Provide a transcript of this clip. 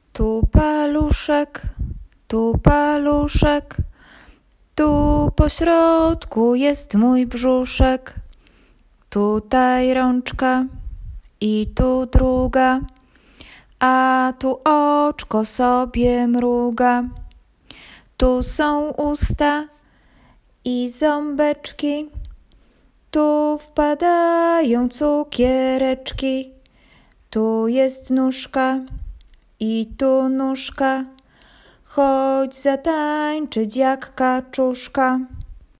Tu paluszek, tu po środku jest mój brzuszek. Tutaj rączka i tu druga, a tu oczko sobie mruga. Tu są usta i ząbeczki, tu wpadają cukiereczki. Tu jest nóżka i tu nóżka, chodź zatańczyć jak kaczuszka.